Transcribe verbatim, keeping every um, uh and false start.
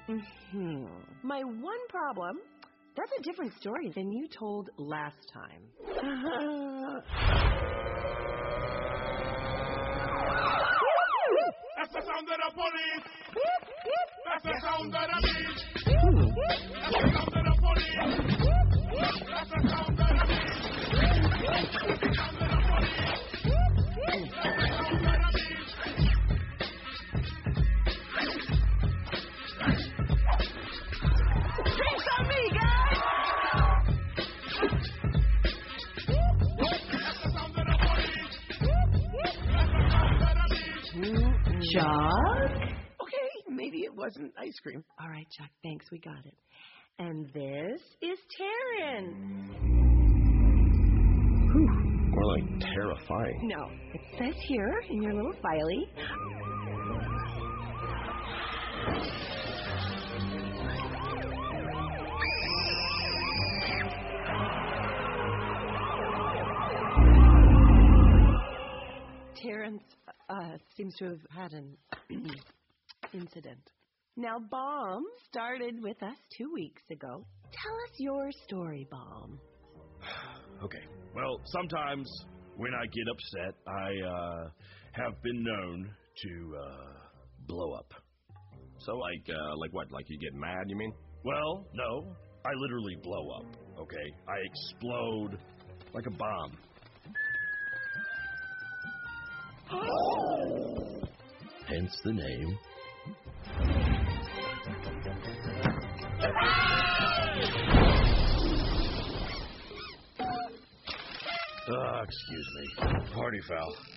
Mm-hmm. My one problem, that's a different story than you told last time. That's the sound of the police! That's the sound of the beach! That's the sound of the police! That's the sound of the beach! That's the sound of the police! That's the sound of the beach! Drinks on me, guys! That's the sound of the police! That's the sound of the beach! Chuck? Okay, maybe it wasn't ice cream. All right, Chuck, thanks, we got it. And this is Taryn. Whew, more like terrifying. No, it says here in your little filey. Terrence uh, seems to have had an incident. Now, Baum started with us two weeks ago. Tell us your story, Baum. Okay. Well, sometimes when I get upset, I uh, have been known to uh, blow up. So, like, uh, like what? Like you get mad, you mean? Well, no. I literally blow up, okay? I explode like a bomb. Hence the name. Ah, excuse me. Party foul.